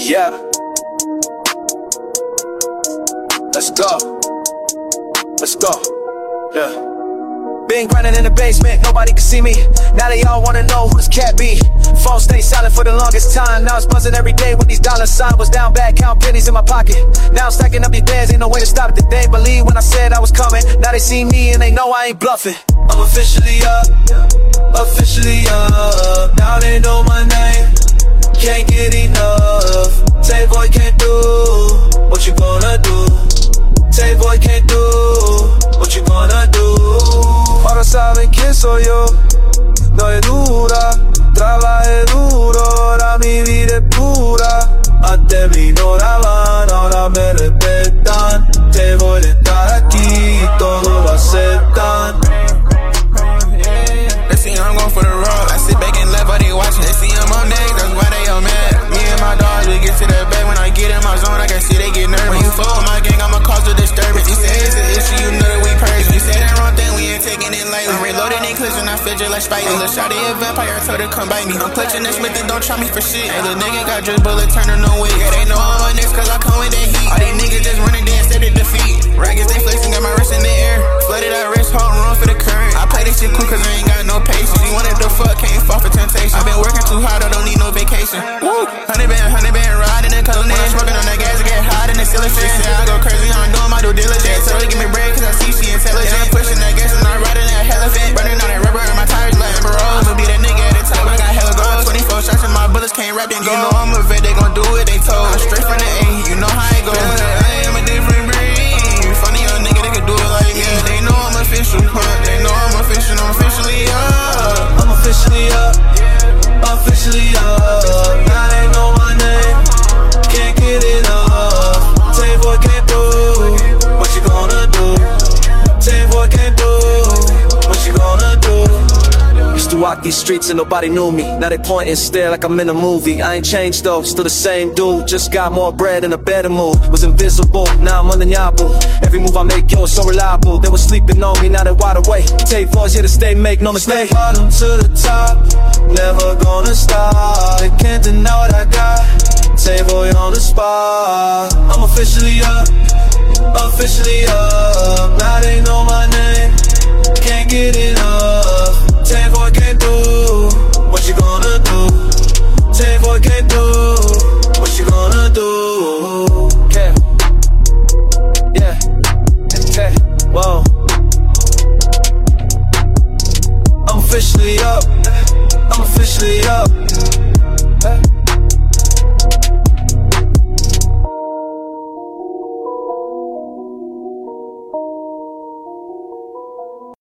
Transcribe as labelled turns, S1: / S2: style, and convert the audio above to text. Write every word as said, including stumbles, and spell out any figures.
S1: Yeah. Let's go. Let's go. Yeah. Been grinding in the basement, nobody can see me. Now they all wanna know who this cat be. Phone stay silent for the longest time. Now it's buzzing every day with these dollar signs. Was down bad, count pennies in my pocket. Now I'm stacking up these bands, ain't no way to stop it. They believe when I said I was coming. Now they see me and they know I ain't bluffing. I'm officially up, officially up. Now they know my name, can't get enough. Tay boy can't do what you gonna do. Tay boy can't do what you gonna do. Ahora saben quién soy yo. No es dura, trabajé duro, ahora mi vida es pura. Antes me ignoraban, ahora me respetan. Te voy a estar aquí y todos lo aceptan.
S2: They see I'm going for the road, I sit back and let but they watching. They see I'm on next, that's why they all mad. Me and my dogs, we get to the bed. When I get in my zone, I can see they get nervous. When you fuck with my gang, I'ma cause a disturbance. You say it's an issue, you know that we purge. You say that wrong thing, we ain't taking it lightly. I'm reloading in clips and I feel just like Spidey. Little shawty a vampire, told her come bite me. I'm clutching this Smith and don't try me for shit. Hey, little nigga got just bullet turning no way. Yeah, they know I'm on this cause I come with that heat. All these niggas just running, they accepted defeat. Raggers, they flexing, got my wrist in the air. Flooded out wrist, hold run for the current. I play this shit cool cause I ain't got no patience. You wanted to fuck, can't fall for temptation. I been working too hard, I don't need no vacation. Woo! Honey been, honey been riding and color. When I'm smoking on that gas, I get hot in the ceiling. She say I go crazy, I'm doing my due diligence. So they give me bread cause I see she intelligent. I'm pushing that gas and I'm riding that elephant. Burning all that rubber in my tires like Amber Rose. I'ma be that nigga at the top, I got hella goals. twenty-four shots and my bullets can't rap then go. You know I'm a vet, they gon' do what they told. I'm straight from the A, you know how it goes. I am a different breed. Funny young nigga, they can do it like me. Yeah, they know I'm official, huh? They know I'm official, I'm officially up.
S1: I'm officially up, officially up. Now they know my name, can't get enough. Tay boy can't do what you gonna do. Tay boy can't do what you gonna do. Used to walk these streets and nobody knew me. Now they point and stare like I'm in a movie. I ain't changed though, still the same dude. Just got more bread in a better mood. Was invisible, now I'm undeniable. Every move I make, yo, so reliable. They were sleeping on me, now they wide awake. Tay boys here to stay, make no mistake. Bottom to the top, never gonna stop. They can't deny what I got. Tay boy on the spot. I'm officially up, officially up. Now they know my name, can't get it.